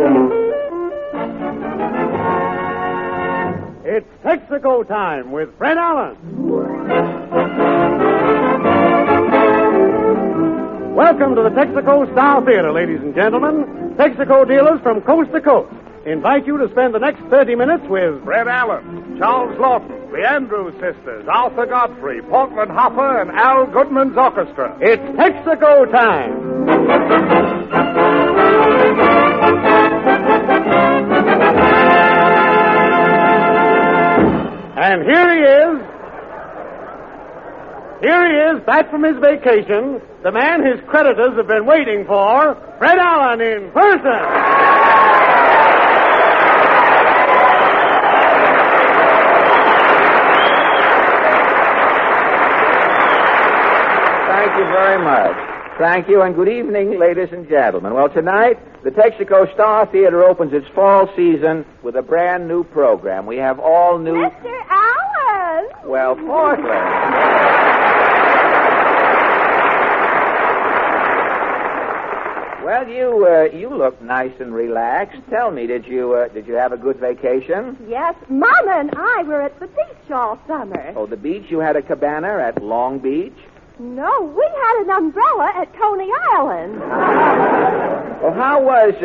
It's Texaco time with Fred Allen. Welcome to the Texaco Star Theater, ladies and gentlemen. Texaco dealers from coast to coast invite you to spend the next 30 minutes with Fred Allen, Charles Lawton, the Andrews Sisters, Arthur Godfrey, Portland Hopper, and Al Goodman's Orchestra. It's Texaco time. And here he is, back from his vacation, the man his creditors have been waiting for, Fred Allen in person. Thank you very much. Thank you, and good evening, ladies and gentlemen. Well, tonight, the Texaco Star Theater opens its fall season with a brand new program. We have all new... Mr. Allen! Well, Portland. Well, you look nice and relaxed. Tell me, did you have a good vacation? Yes, Mama and I were at the beach all summer. Oh, the beach? You had a cabana at Long Beach? No, we had an umbrella at Coney Island. Well, how was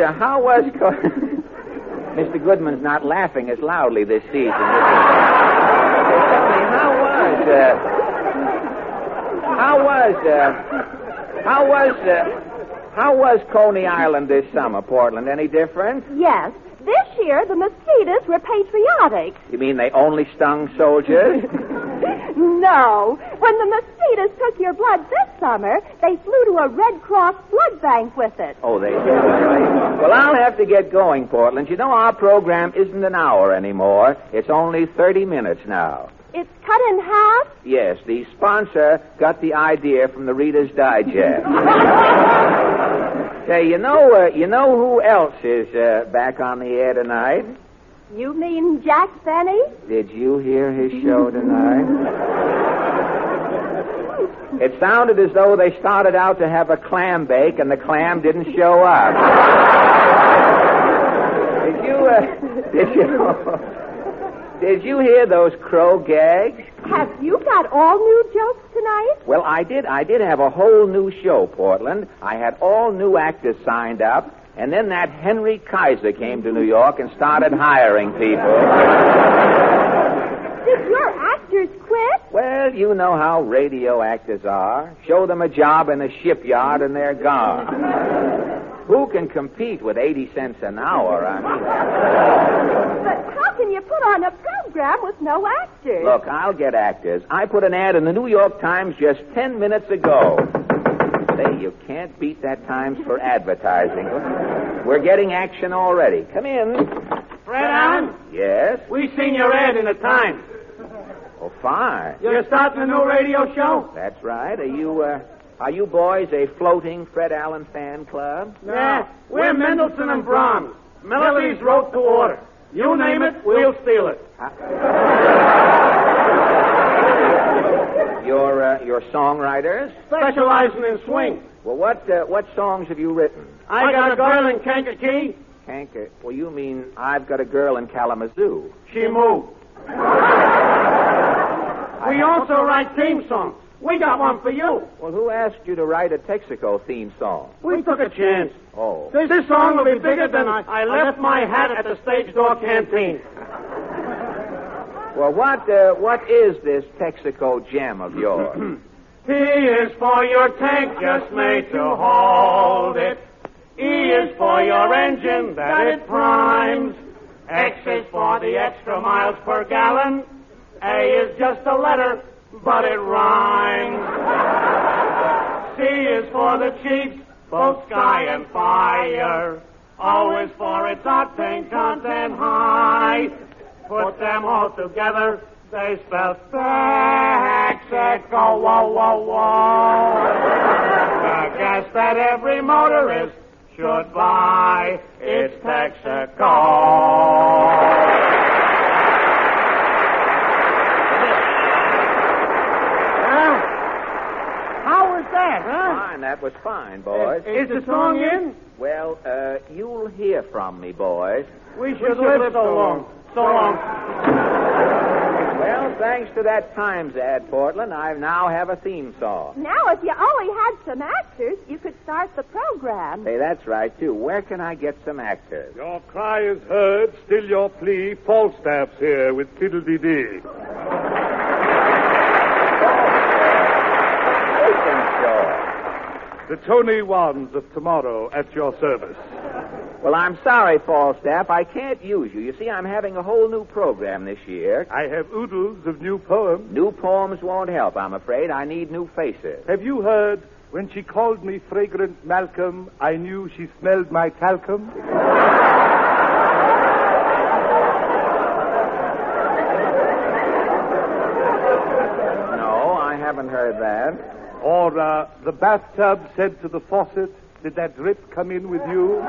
Mr. Goodman's not laughing as loudly this season. Tell me, how was Coney Island this summer, Portland? Any different? Yes. This year, the mosquitoes were patriotic. You mean they only stung soldiers? No. When the mosquitoes took your blood this summer, they flew to a Red Cross blood bank with it. Oh, they did. Well, I'll have to get going, Portland. You know, our program isn't an hour anymore. It's only 30 minutes now. It's cut in half? Yes, the sponsor got the idea from the Reader's Digest. Say, you know who else is back on the air tonight? You mean Jack Benny? Did you hear his show tonight? It sounded as though they started out to have a clam bake and the clam didn't show up. Did you hear those crow gags? Have you got all new jokes tonight? Well, I did have a whole new show, Portland. I had all new actors signed up, and then that Henry Kaiser came to New York and started hiring people. Did your actors quit? Well, you know how radio actors are. Show them a job in a shipyard and they're gone. Who can compete with 80 cents an hour? I mean... But how can you put on a program with no actors? Look, I'll get actors. I put an ad in the New York Times just 10 minutes ago. Say, you can't beat that Times for advertising. We're getting action already. Come in. Fred Allen? Yes? We seen your ad in the Times. Oh, fine. You're starting a new radio show? That's right. Are you boys a floating Fred Allen fan club? Nah, we're Mendelssohn and Brahms. Melodies wrote to order. You name it, we'll steal it. Your songwriters? Specializing in swing. Well, what songs have you written? I got a girl in Kankakee. Well, you mean I've got a girl in Kalamazoo. She moved. We also write theme songs. We got one for you. Well, who asked you to write a Texaco theme song? We took a chance. Oh. This song will be bigger than I left my hat at the stage door canteen. Well, what is this Texaco gem of yours? T is for your tank just made to hold it. E is for your engine that it primes. X is for the extra miles per gallon. A is just a letter, but it rhymes. C is for the Chiefs, both sky and fire. O is for its octane content high. Put them all together, they spell Texaco, whoa, whoa, whoa. The gas that every motorist should buy, it's Texaco. Fine, that was fine, boys. Is the song in? Well, you'll hear from me, boys. We should live so long. So long. Well, thanks to that Times ad, Portland, I now have a theme song. Now, if you only had some actors, you could start the program. Hey, that's right, too. Where can I get some actors? Your cry is heard, still your plea. Falstaff's here with Fiddle-dee-dee. The Tony Wands of tomorrow at your service. Well, I'm sorry, Falstaff. I can't use you. You see, I'm having a whole new program this year. I have oodles of new poems. New poems won't help, I'm afraid. I need new faces. Have you heard, when she called me fragrant Malcolm, I knew she smelled my talcum? No, I haven't heard that. Or the bathtub said to the faucet, did that drip come in with you?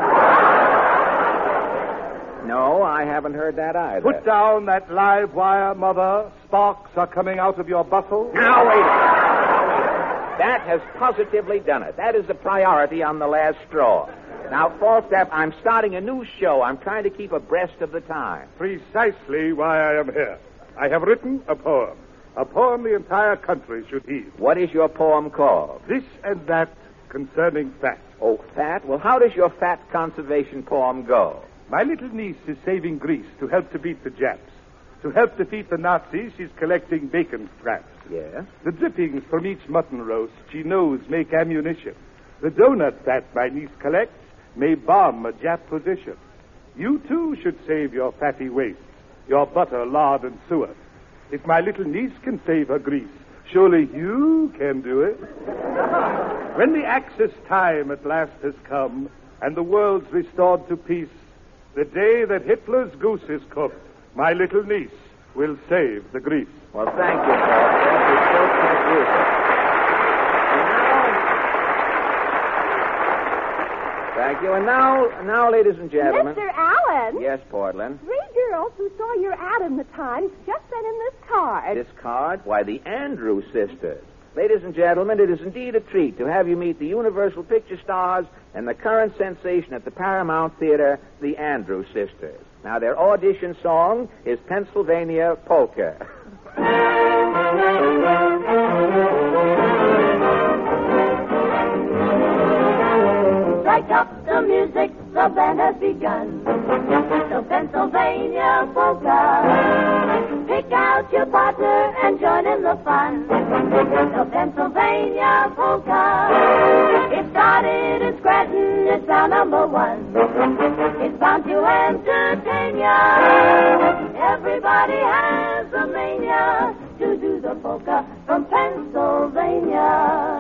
No, I haven't heard that either. Put down that live wire, Mother. Sparks are coming out of your bustle. Now, wait a minute. That has positively done it. That is the priority on the last straw. Now, Falstaff, I'm starting a new show. I'm trying to keep abreast of the time. Precisely why I am here. I have written a poem. A poem the entire country should heed. What is your poem called? This and that concerning fat. Oh, fat? Well, how does your fat conservation poem go? My little niece is saving Greece to help to beat the Japs. To help defeat the Nazis, she's collecting bacon scraps. Yes? The drippings from each mutton roast she knows make ammunition. The donut fat my niece collects may bomb a Jap position. You, too, should save your fatty wastes, your butter, lard, and suet. If my little niece can save her Greece, surely you can do it. When the Axis time at last has come, and the world's restored to peace, the day that Hitler's goose is cooked, my little niece will save the grease. Well, thank you, Falstaff. Thank you. And now, ladies and gentlemen. Mr. Allen. Yes, Portland. 3 girls who saw your ad in the Times just sent in this card. This card? Why, the Andrews sisters. Ladies and gentlemen, it is indeed a treat to have you meet the Universal Picture stars and the current sensation at the Paramount Theater, the Andrews sisters. Now, their audition song is Pennsylvania Polka. Strike up the music, the band has begun. The Pennsylvania Polka. Pick out your partner and join in the fun. The Pennsylvania Polka. It started in Scranton, it's now #1. It's bound to entertain ya. Everybody has a mania to do the polka from Pennsylvania.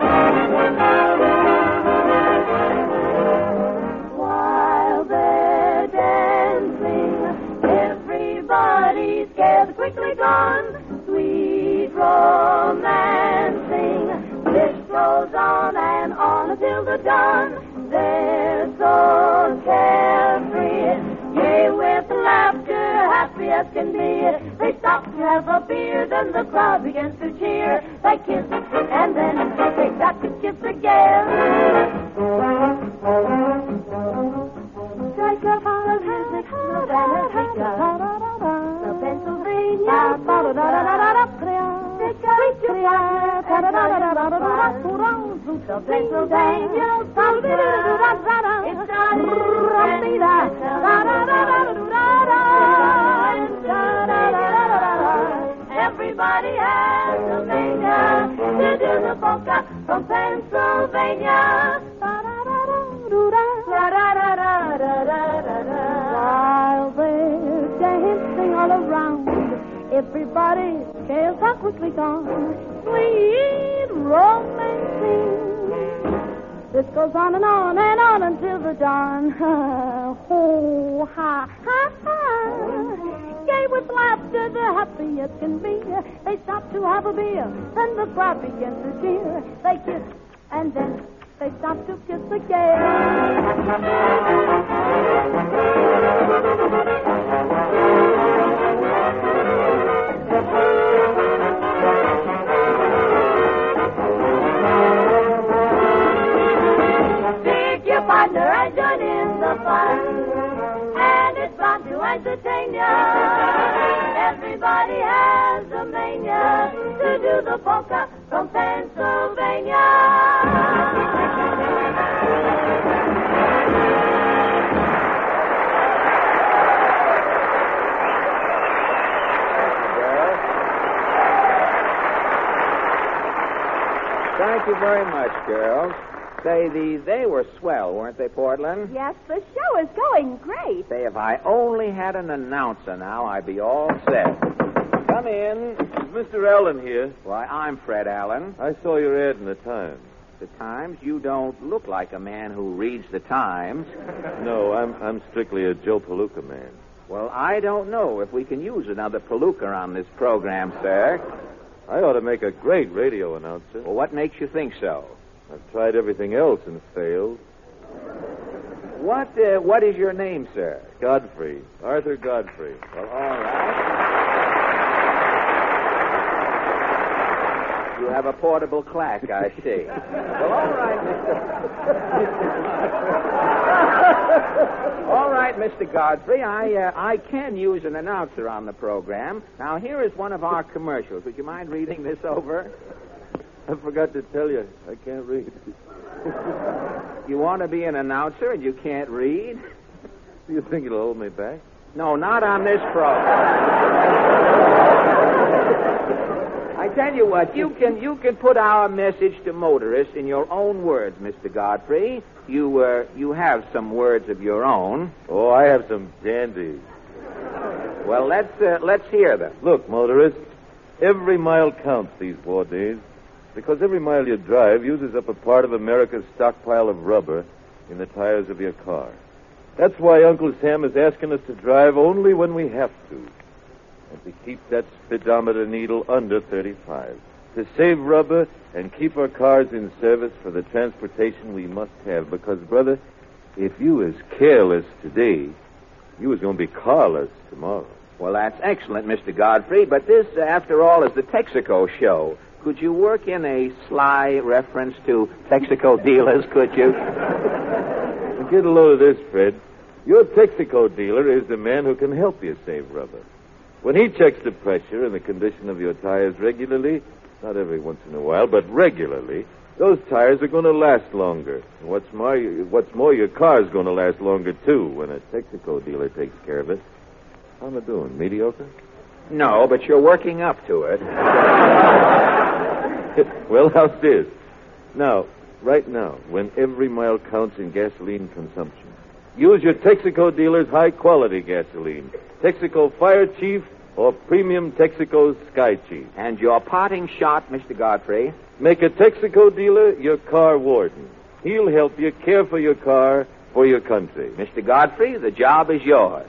While they're dancing, everybody's scared quickly gone. Sweet romancing, this goes on and on until the dawn. They're so carefree, yea, with laughter, happy as can be. They stop to have a beer, then the crowd begins to cheer. They kiss, and then they got to kiss again. Strike up the music, the band has begun. The Pennsylvania Polka. Pick out your partner and join in the fun. The Pennsylvania Polka. It's everybody has a mania to do the polka from Pennsylvania. While they're dancing all around, everybody cares how quickly gone. Sweet romancing, this goes on and on and on until the dawn. Oh, ha, ha, ha. Gay with laughter, the happy as can be. They stop to have a beer, then the crowd begins to cheer. They kiss, and then they stop to kiss again. Pick your partner partner and join in the fun. And it's bound to entertain ya. Everybody has a mania to do the polka from Pennsylvania. Thank you very much, girls. Say, they were swell, weren't they, Portland? Yes, the show is going great. Say, if I only had an announcer now, I'd be all set. Come in. Is Mr. Allen here? Why, I'm Fred Allen. I saw your ad in the Times. The Times? You don't look like a man who reads the Times. No, I'm strictly a Joe Palooka man. Well, I don't know if we can use another Palooka on this program, sir. I ought to make a great radio announcer. Well, what makes you think so? I've tried everything else and failed. What is your name, sir? Godfrey. Arthur Godfrey. Well, all right. You have a portable clack, I see. Well, all right, All right, Mr. Godfrey, I can use an announcer on the program. Now, here is one of our commercials. Would you mind reading this over? I forgot to tell you, I can't read. You want to be an announcer and you can't read? Do you think it'll hold me back? No, not on this program. I tell you what, you can put our message to motorists in your own words, Mr. Godfrey. You have some words of your own. Oh, I have some dandies. Well, let's hear them. Look, motorists, every mile counts these 4 days, because every mile you drive uses up a part of America's stockpile of rubber in the tires of your car. That's why Uncle Sam is asking us to drive only when we have to, and to keep that speedometer needle under 35, to save rubber and keep our cars in service for the transportation we must have. Because, brother, if you was careless today, you was going to be carless tomorrow. Well, that's excellent, Mr. Godfrey, but this, after all, is the Texaco show. Could you work in a sly reference to Texaco dealers, could you? Get a load of this, Fred. Your Texaco dealer is the man who can help you save rubber. When he checks the pressure and the condition of your tires regularly, not every once in a while, but regularly, those tires are going to last longer. And what's more, your car's going to last longer, too, when a Texaco dealer takes care of it. How am I doing? Mediocre? No, but you're working up to it. Well, how's this? Now, right now, when every mile counts in gasoline consumption, use your Texaco dealer's high-quality gasoline. Texaco Fire Chief or Premium Texaco Sky Chief. And your parting shot, Mr. Godfrey? Make a Texaco dealer your car warden. He'll help you care for your car for your country. Mr. Godfrey, the job is yours.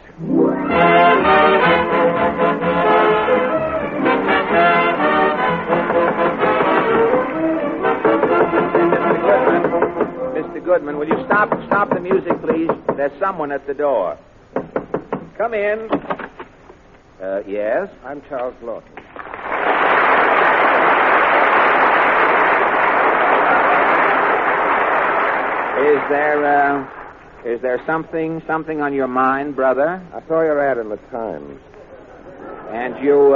Mr. Goodman, will you stop the music, please? There's someone at the door. Come in. Yes? I'm Charles Lawton. Is there something on your mind, brother? I saw your ad in the Times. And you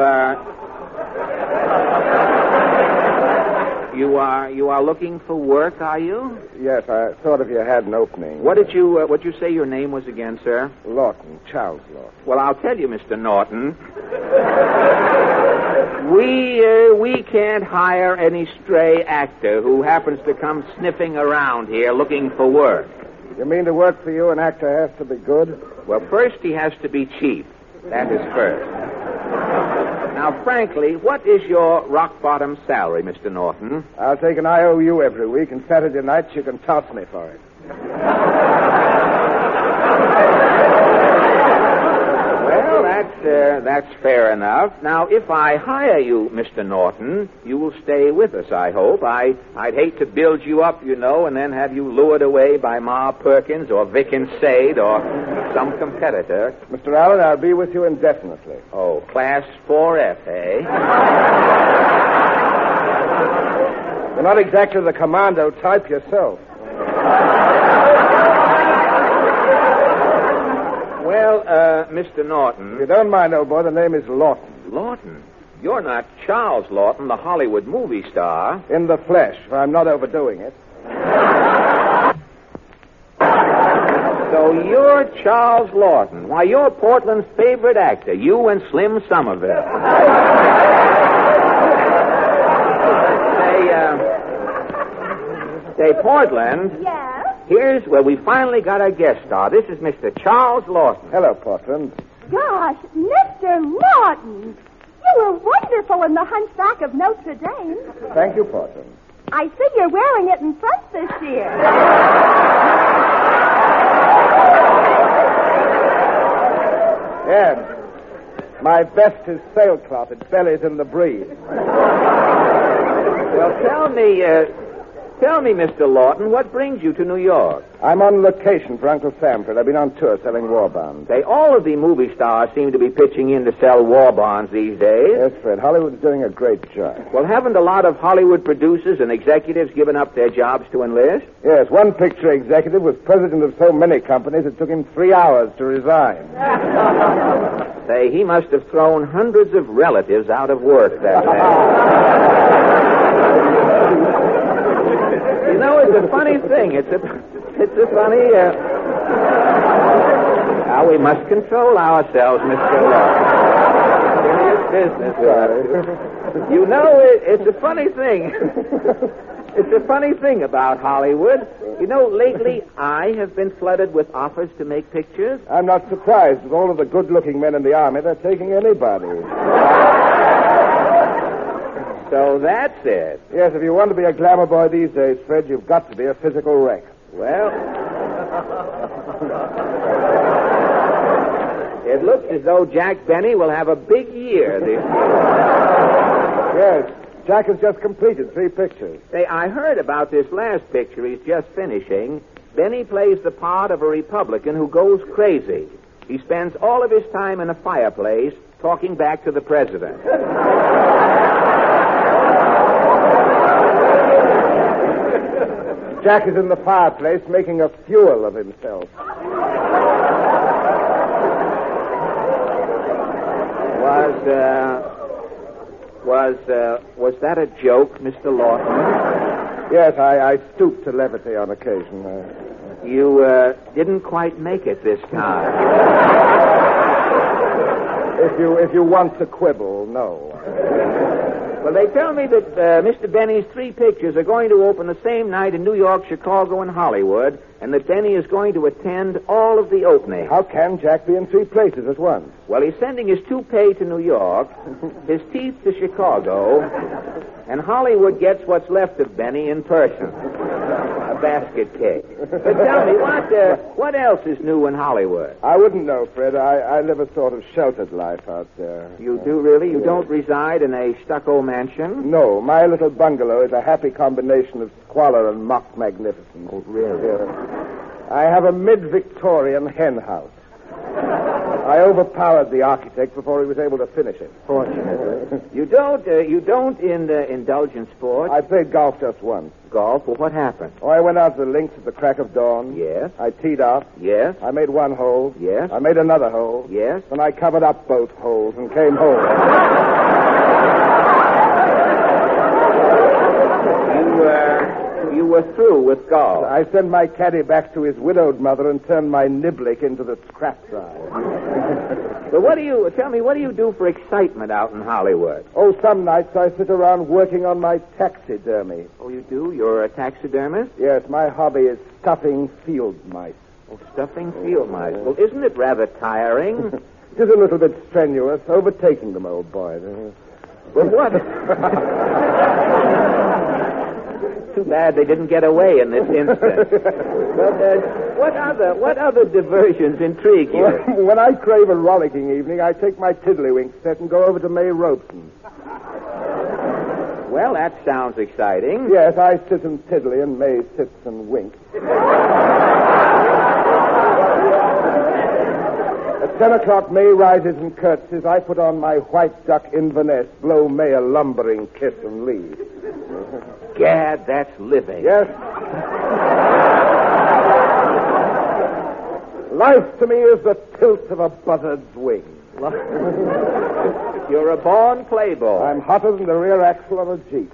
are looking for work, are you? Yes, I thought if you had an opening. What did you say your name was again, sir? Lawton, Charles Lawton. Well, I'll tell you, Mr. Norton. We can't hire any stray actor who happens to come sniffing around here looking for work. You mean to work for you, an actor has to be good? Well, first he has to be cheap. That is first. Now, frankly, what is your rock-bottom salary, Mr. Norton? I'll take an IOU every week, and Saturday nights you can toss me for it. Well, that's fair enough. Now, if I hire you, Mr. Norton, you will stay with us, I hope. I'd hate to build you up, you know, and then have you lured away by Ma Perkins or Vic and Sade or some competitor. Mr. Allen, I'll be with you indefinitely. Oh, Class 4F, eh? You're not exactly the commando type yourself. Mr. If you Norton. don't mind, old boy, the name is Lawton. Lawton? You're not Charles Lawton, the Hollywood movie star. In the flesh, for I'm not overdoing it. So you're Charles Lawton. Why, you're Portland's favorite actor, you and Slim Somerville. Say, Portland, Yes? here's where we finally got our guest star. This is Mr. Charles Lawton. Hello, Portland. Gosh, Mr. Lawton. You were wonderful in the Hunchback of Notre Dame. Thank you, Portland. I see you're wearing it in front this year. Yes. My best is sailcloth. It bellies in the breeze. Well, tell me, Mr. Lawton, what brings you to New York? I'm on location for Uncle Samford. I've been on tour selling war bonds. Say, all of the movie stars seem to be pitching in to sell war bonds these days. Yes, Fred. Hollywood's doing a great job. Well, haven't a lot of Hollywood producers and executives given up their jobs to enlist? Yes, one picture executive was president of so many companies it took him 3 hours to resign. Say, he must have thrown hundreds of relatives out of work that day. You know, it's a funny thing. It's a funny. Now we must control ourselves, Mr. Lawton. Serious business. You know, it's a funny thing. It's a funny thing about Hollywood. You know, lately I have been flooded with offers to make pictures. I'm not surprised. With all of the good-looking men in the Army, they're taking anybody. So that's it. Yes, if you want to be a glamour boy these days, Fred, you've got to be a physical wreck. Well, it looks as though Jack Benny will have a big year this year. Yes, Jack has just completed 3 pictures. Say, I heard about this last picture he's just finishing. Benny plays the part of a Republican who goes crazy. He spends all of his time in a fireplace talking back to the president. Jack is in the fireplace making a fuel of himself. Was that a joke, Mr. Lawton? Yes, I stoop to levity on occasion. You didn't quite make it this time. If you want to quibble, no. Well, they tell me that Mr. Benny's 3 pictures are going to open the same night in New York, Chicago, and Hollywood, and that Benny is going to attend all of the openings. How can Jack be in 3 places at once? Well, he's sending his toupee to New York, his teeth to Chicago, and Hollywood gets what's left of Benny in person. A basket cake. But tell me, what else is new in Hollywood? I wouldn't know, Fred. I live a sort of sheltered life out there. You do, really? You don't reside in a stucco mansion? No, my little bungalow is a happy combination of squalor and mock magnificence. Oh, really? I have a mid-Victorian hen house. I overpowered the architect before he was able to finish it. Fortunately. You don't indulge in sports? I played golf just once. Golf? Well, what happened? Oh, I went out to the links at the crack of dawn. Yes. I teed off. Yes. I made 1 hole. Yes. I made another hole. Yes. Then I covered up both holes and came home. You were through with golf. I sent my caddy back to his widowed mother and turned my niblick into the scrap side. But what do you do for excitement out in Hollywood? Oh, some nights I sit around working on my taxidermy. Oh, you do? You're a taxidermist? Yes, my hobby is stuffing field mice. Oh, stuffing field mice. Well, isn't it rather tiring? It is a little bit strenuous, overtaking them, old boy. But what? Too bad they didn't get away in this instant. But what other diversions intrigue you? When I crave a rollicking evening, I take my tiddlywink set and go over to May Robeson. Well, that sounds exciting. Yes, I sit and tiddly and May sits and winks. At 10 o'clock, May rises and curtsies. I put on my white duck Inverness, blow May a lumbering kiss and leave. Gad, that's living. Yes. Life to me is the tilt of a buzzard's wing. You're a born playboy. I'm hotter than the rear axle of a Jeep.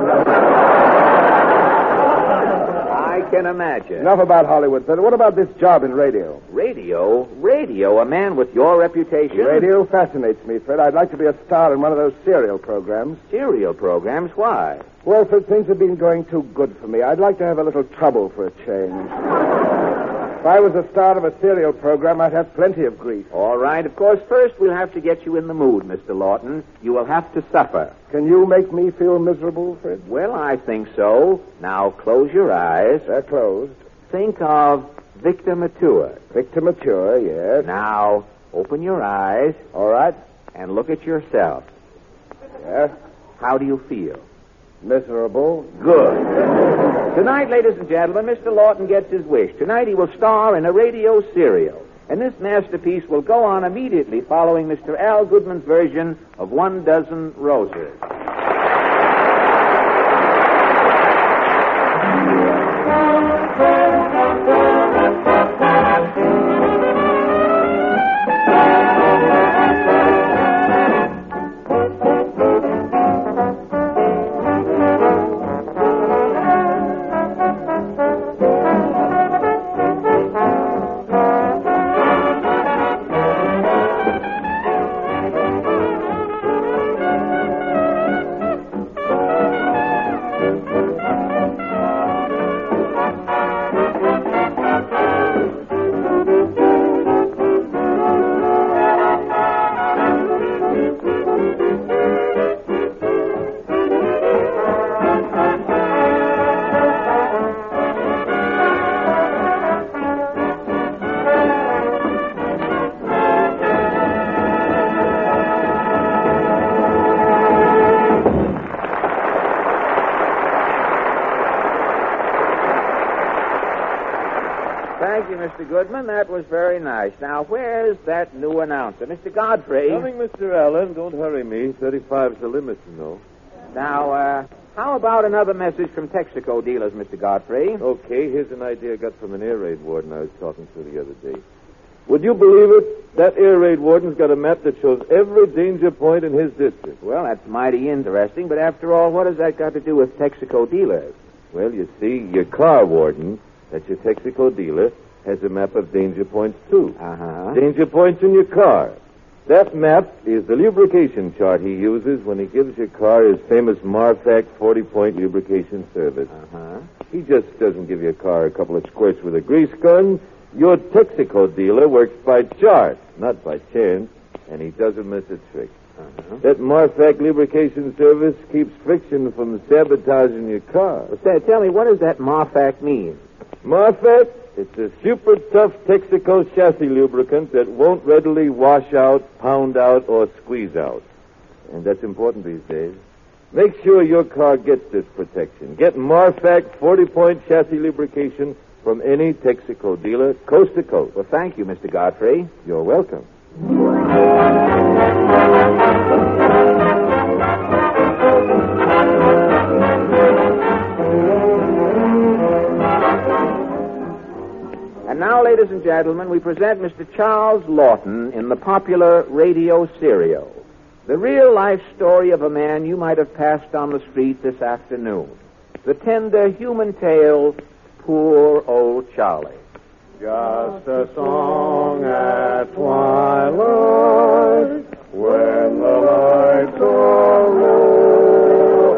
I can imagine. Enough about Hollywood, Fred. What about this job in radio? Radio? A man with your reputation? Radio fascinates me, Fred. I'd like to be a star in one of those serial programs. Serial programs? Why? Well, Fred, things have been going too good for me. I'd like to have a little trouble for a change. If I was a star of a serial program, I'd have plenty of grief. All right. Of course, first we'll have to get you in the mood, Mr. Lawton. You will have to suffer. Can you make me feel miserable, Fred? Well, I think so. Now, close your eyes. They're closed. Think of Victor Mature. Victor Mature, yes. Now, open your eyes. All right. And look at yourself. Yes. How do you feel? Miserable. Good. Tonight, ladies and gentlemen, Mr. Lawton gets his wish. Tonight he will star in a radio serial. And this masterpiece will go on immediately following Mr. Al Goodman's version of 1 Dozen Roses. Thank you, Mr. Goodman. That was very nice. Now, where's that new announcer? Mr. Godfrey. Coming, Mr. Allen. Don't hurry me. 35's the limit, you know. Now, how about another message from Texaco dealers, Mr. Godfrey? Okay, here's an idea I got from an air raid warden I was talking to the other day. Would you believe it? That air raid warden's got a map that shows every danger point in his district. Well, that's mighty interesting, but after all, what has that got to do with Texaco dealers? Well, you see, your car warden, that's your Texaco dealer, has a map of danger points, too. Uh-huh. Danger points in your car. That map is the lubrication chart he uses when he gives your car his famous Marfac 40-point lubrication service. Uh-huh. He just doesn't give your car a couple of squirts with a grease gun. Your Texaco dealer works by chart, not by chance, and he doesn't miss a trick. Uh-huh. That Marfac lubrication service keeps friction from sabotaging your car. Well, tell me, what does that Marfac mean? Marfac? It's a super tough Texaco chassis lubricant that won't readily wash out, pound out, or squeeze out. And that's important these days. Make sure your car gets this protection. Get Marfac 40-point chassis lubrication from any Texaco dealer, coast to coast. Well, thank you, Mr. Godfrey. You're welcome. And now, ladies and gentlemen, we present Mr. Charles Lawton in the popular radio serial. The real-life story of a man you might have passed on the street this afternoon. The tender human tale, Poor Old Charlie. Just a song at twilight, when the lights are low.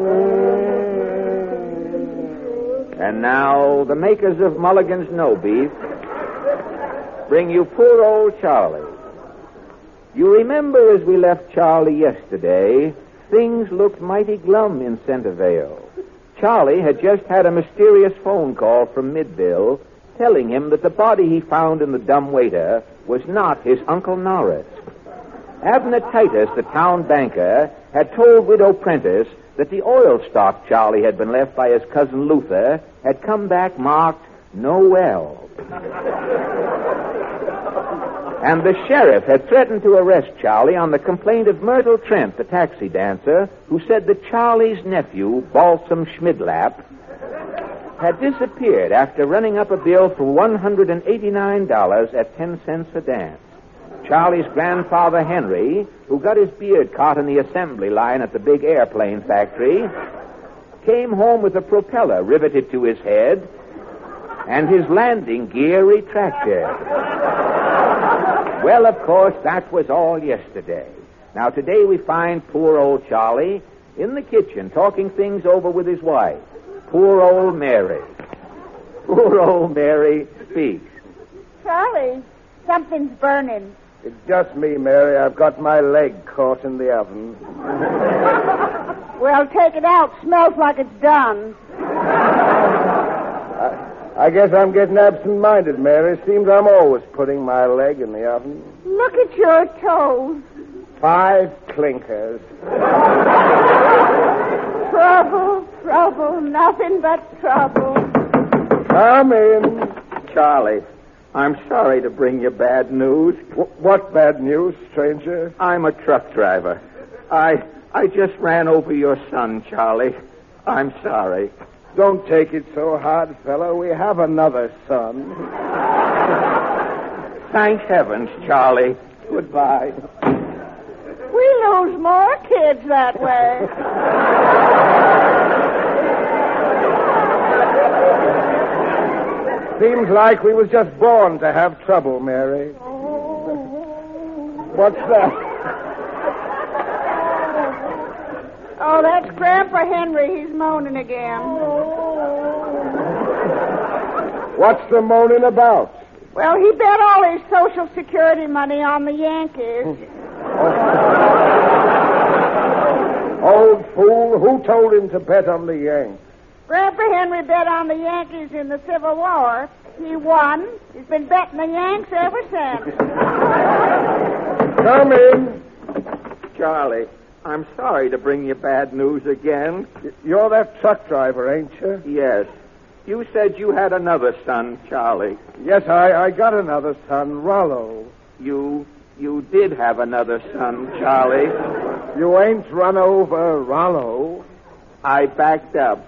And now, the makers of Mulligan's No Beef bring you Poor Old Charlie. You remember as we left Charlie yesterday, things looked mighty glum in Centerville. Charlie had just had a mysterious phone call from Midville telling him that the body he found in the dumbwaiter was not his Uncle Norris. Abner Titus, the town banker, had told Widow Prentice that the oil stock Charlie had been left by his cousin Luther had come back marked "No well." And the sheriff had threatened to arrest Charlie on the complaint of Myrtle Trent, the taxi dancer, who said that Charlie's nephew, Balsam Schmidlap, had disappeared after running up a bill for $189 at 10 cents a dance. Charlie's grandfather, Henry, who got his beard caught in the assembly line at the big airplane factory, came home with a propeller riveted to his head and his landing gear retracted. Well, of course, that was all yesterday. Now, today we find poor old Charlie in the kitchen talking things over with his wife. Poor old Mary. Poor old Mary speaks. Charlie, something's burning. It's just me, Mary. I've got my leg caught in the oven. Well, take it out. Smells like it's done. I guess I'm getting absent-minded, Mary. Seems I'm always putting my leg in the oven. Look at your toes. 5 clinkers. Trouble, nothing but trouble. Come in. Charlie, I'm sorry to bring you bad news. What bad news, stranger? I'm a truck driver. I just ran over your son, Charlie. I'm sorry. Don't take it so hard, fellow. We have another son. Thank heavens, Charlie. Goodbye. We lose more kids that way. Seems like we was just born to have trouble, Mary. What's that? Oh, that's Grandpa Henry. He's moaning again. What's the moaning about? Well, he bet all his Social Security money on the Yankees. Old fool, who told him to bet on the Yanks? Grandpa Henry bet on the Yankees in the Civil War. He won. He's been betting the Yanks ever since. Come in. Charlie, I'm sorry to bring you bad news again. You're that truck driver, ain't you? Yes. You said you had another son, Charlie. Yes, I got another son, Rollo. You did have another son, Charlie. You ain't run over Rollo. I backed up.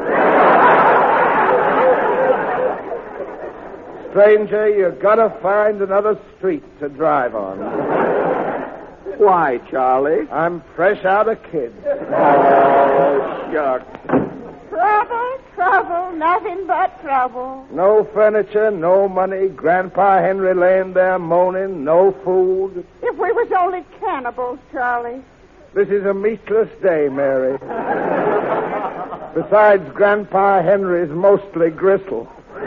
Stranger, you gotta find another street to drive on. Why, Charlie? I'm fresh out of kids. Oh, shucks. Trouble, nothing but trouble. No furniture, no money, Grandpa Henry laying there moaning, no food. If we was only cannibals, Charlie. This is a meatless day, Mary. Besides, Grandpa Henry's mostly gristle.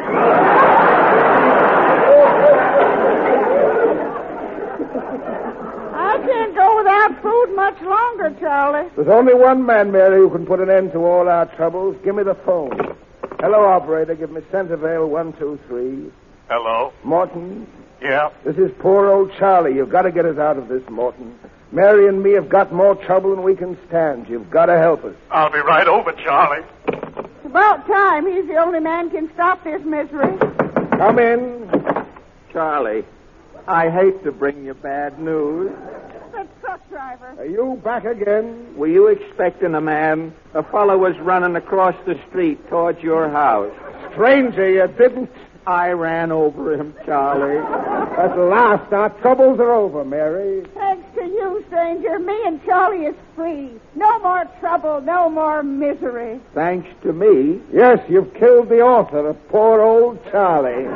I can't go without food much longer, Charlie. There's only one man, Mary, who can put an end to all our troubles. Give me the phone. Hello, operator. Give me Centerville 123. Hello? Morton? Yeah? This is poor old Charlie. You've got to get us out of this, Morton. Mary and me have got more trouble than we can stand. You've got to help us. I'll be right over, Charlie. It's about time. He's the only man can stop this misery. Come in. Charlie, I hate to bring you bad news. The truck driver. Are you back again? Were you expecting a man? A fellow was running across the street towards your house. Stranger, you didn't. I ran over him, Charlie. At last, our troubles are over, Mary. Thanks to you, stranger, me and Charlie is free. No more trouble, no more misery. Thanks to me. Yes, you've killed the author of poor old Charlie.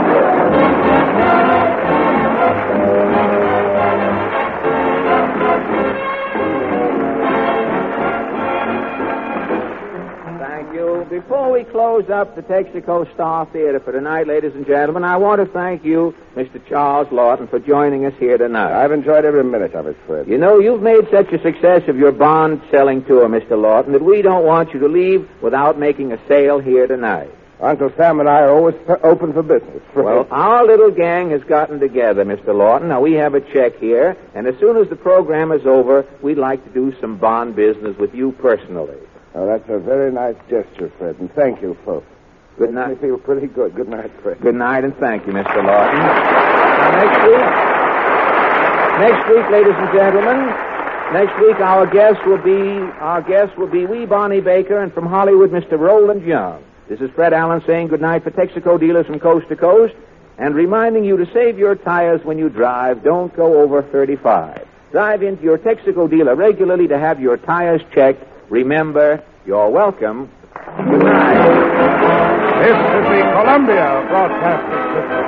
Before we close up the Texaco Star Theater for tonight, ladies and gentlemen, I want to thank you, Mr. Charles Lawton, for joining us here tonight. I've enjoyed every minute of it, Fred. You know, you've made such a success of your bond-selling tour, Mr. Lawton, that we don't want you to leave without making a sale here tonight. Uncle Sam and I are always open for business, Fred. Well, our little gang has gotten together, Mr. Lawton. Now, we have a check here, and as soon as the program is over, we'd like to do some bond business with you personally. Oh, that's a very nice gesture, Fred, and thank you, folks. Good night. Makes me feel pretty good. Good night, Fred. Good night, and thank you, Mr. Lawton. Next week, ladies and gentlemen, next week our guest will be wee Bonnie Baker, and from Hollywood, Mr. Roland Young. This is Fred Allen saying goodnight for Texaco dealers from coast to coast and reminding you to save your tires when you drive. Don't go over 35. Drive into your Texaco dealer regularly to have your tires checked. Remember, you're welcome. Good night. This is the Columbia Broadcasting System.